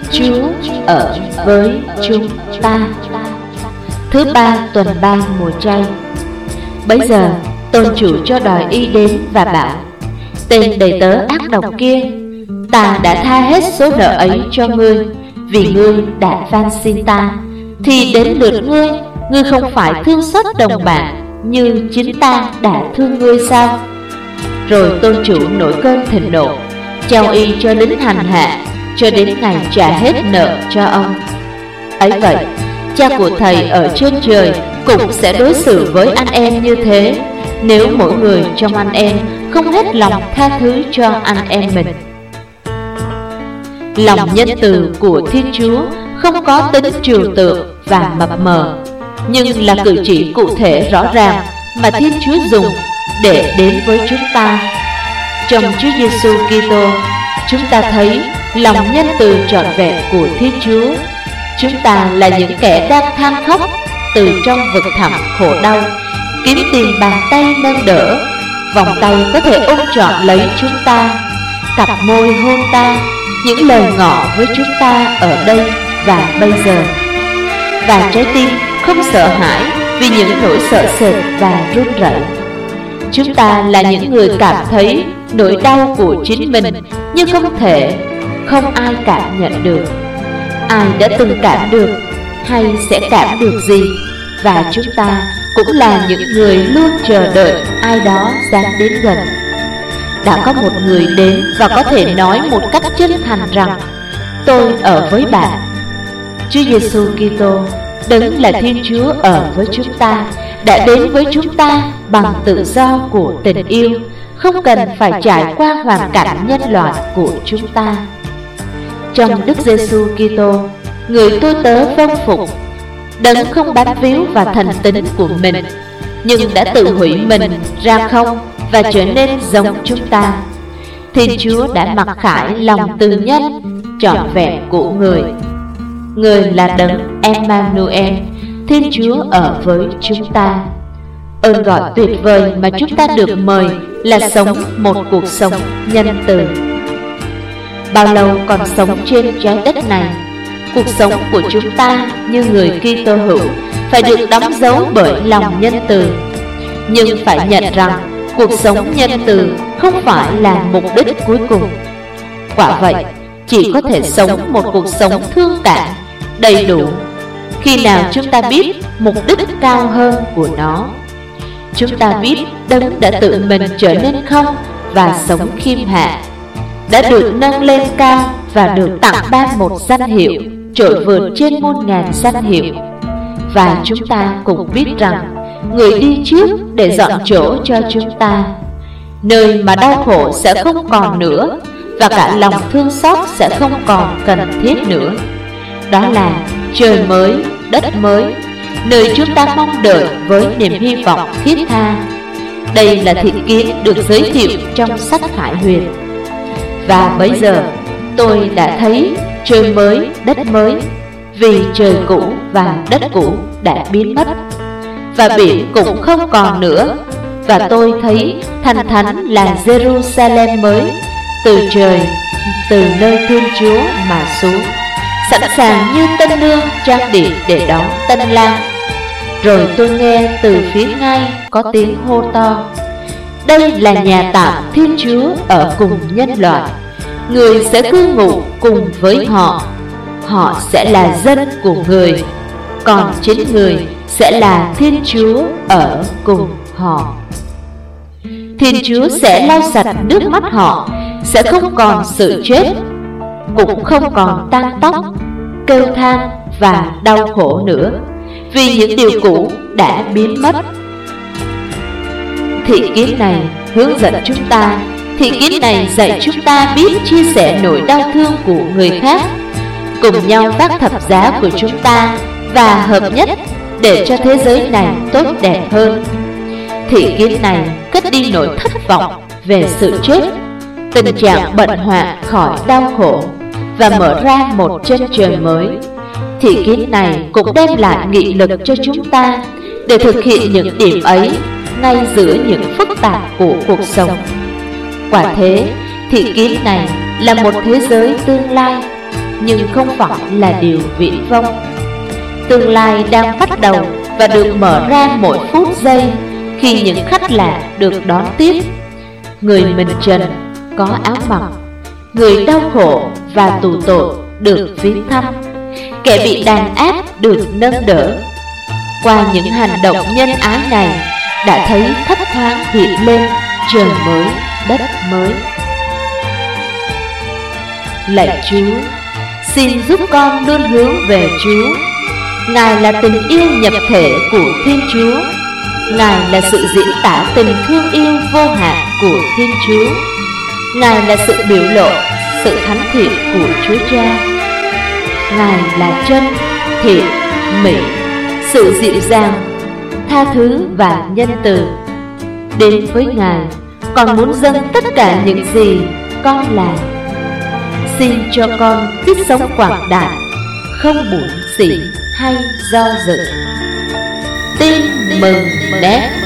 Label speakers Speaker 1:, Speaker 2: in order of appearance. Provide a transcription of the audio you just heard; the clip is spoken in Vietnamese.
Speaker 1: Chúa ở với chúng ta. Thứ ba tuần 3 mùa chay. Bấy giờ tôn chủ cho đòi y đến và bảo: tên đầy tớ ác độc kia, ta đã tha hết số nợ ấy cho ngươi, vì ngươi đã van xin ta. Thì đến lượt ngươi, ngươi không phải thương xót đồng bạn như chính ta đã thương ngươi sao? Rồi tôn chủ nổi cơn thịnh nộ, trao y cho lính hành hạ, cho đến ngày trả hết nợ cho ông. Ấy vậy, Cha của thầy ở trên trời cũng sẽ đối xử với anh em như thế, nếu mỗi người trong anh em không hết lòng tha thứ cho anh em mình. Lòng nhân từ của Thiên Chúa không có tính trừu tượng và mập mờ, nhưng là cử chỉ cụ thể rõ ràng mà Thiên Chúa dùng để đến với chúng ta. Trong Chúa Giêsu Kitô, chúng ta thấy lòng nhân từ trọn vẹn của Thiên Chúa. Chúng ta là những kẻ đang than khóc từ trong vực thẳm khổ đau, kiếm tìm bàn tay nâng đỡ, vòng tay có thể ôm trọn lấy chúng ta, cặp môi hôn ta, những lời ngỏ với chúng ta ở đây và bây giờ. Và trái tim không sợ hãi vì những nỗi sợ sệt và run rẩy. Chúng ta là những người cảm thấy nỗi đau của chính mình nhưng không ai cảm nhận được. Ai đã từng cảm được hay sẽ cảm được gì? Và chúng ta cũng là những người luôn chờ đợi ai đó dám đến gần. Đã có một người đến và có thể nói một cách chân thành rằng: tôi ở với bạn. Chúa Giêsu Kitô, Đấng là Thiên Chúa ở với chúng ta, đã đến với chúng ta bằng tự do của tình yêu, không cần phải trải qua hoàn cảnh nhân loại của chúng ta. Trong Đức Giêsu Kitô, người tôi tớ vâng phục, Đấng không bám víu vào thần tính của mình, nhưng đã tự hủy mình ra không và trở nên giống chúng ta. Thiên Chúa đã mặc khải lòng từ nhân trọn vẹn của người. Người là Đấng Emmanuel, Thiên Chúa ở với chúng ta. Ơn gọi tuyệt vời mà chúng ta được mời là sống một cuộc sống nhân từ. Bao lâu còn sống trên trái đất này, cuộc sống của chúng ta như người Kitô hữu phải được đóng dấu bởi lòng nhân từ. Nhưng phải nhận rằng cuộc sống nhân từ không phải là mục đích cuối cùng. Quả vậy, chỉ có thể sống một cuộc sống thương cảm đầy đủ khi nào chúng ta biết mục đích cao hơn của nó. Chúng ta biết Đấng đã tự mình trở nên không và sống khiêm hạ, đã được nâng lên cao và được tặng ban một danh hiệu trội vượt trên muôn ngàn danh hiệu. Và chúng ta cũng biết rằng người đi trước để dọn chỗ cho chúng ta, nơi mà đau khổ sẽ không còn nữa và cả lòng thương xót sẽ không còn cần thiết nữa. Đó là trời mới, đất mới, nơi chúng ta mong đợi với niềm hy vọng thiết tha. Đây là thị kiến được giới thiệu trong sách Khải Huyền. Và bây giờ tôi đã thấy trời mới, đất mới, vì trời cũ và đất cũ đã biến mất, và biển cũng không còn nữa. Và tôi thấy thành thánh là Jerusalem mới, từ trời, từ nơi Thiên Chúa mà xuống, sẵn sàng như tân nương trang điểm để đón tân lang. Rồi tôi nghe từ phía ngay có tiếng hô to: đây là nhà tạm Thiên Chúa ở cùng nhân loại. Người sẽ cư ngụ cùng với họ. Họ sẽ là dân của người, còn chính người sẽ là Thiên Chúa ở cùng họ. Thiên Chúa sẽ lau sạch nước mắt họ, sẽ không còn sự chết, cũng không còn tang tóc, kêu than và đau khổ nữa, vì những điều cũ đã biến mất. Thị kiến này hướng dẫn chúng ta, thị kiến này dạy chúng ta biết chia sẻ nỗi đau thương của người khác, cùng nhau vác thập giá của chúng ta và hợp nhất để cho thế giới này tốt đẹp hơn. Thị kiến này cất đi nỗi thất vọng về sự chết, tình trạng bệnh hoạn khỏi đau khổ, và mở ra một chân trời mới. Thị kiến này cũng đem lại nghị lực cho chúng ta để thực hiện những điểm ấy ngay giữa những phức tạp của cuộc sống. Quả thế, thị kiến này là một thế giới tương lai, nhưng không phải là điều viển vông. Tương lai đang bắt đầu và được mở ra mỗi phút giây khi những khách lạ được đón tiếp. Người mình trần có áo mặc, người đau khổ và tù tội được viếng thăm, kẻ bị đàn áp được nâng đỡ. Qua những hành động nhân ái này đã thấy thấp thoáng hiện lên trời mới đất mới. Lạy Chúa, xin giúp con luôn hướng về Chúa. Ngài là tình yêu nhập thể của Thiên Chúa. Ngài là sự diễn tả tình thương yêu vô hạn của Thiên Chúa. Ngài là sự biểu lộ sự thánh thiện của Chúa Cha. Ngài là chân, thiện, mỹ, sự dịu dàng, tha thứ và nhân từ. Đến với Ngài, con muốn dâng tất cả những gì con là. Xin cho con biết sống quảng đại, không buồn xỉn hay do dự. Tin mừng nét.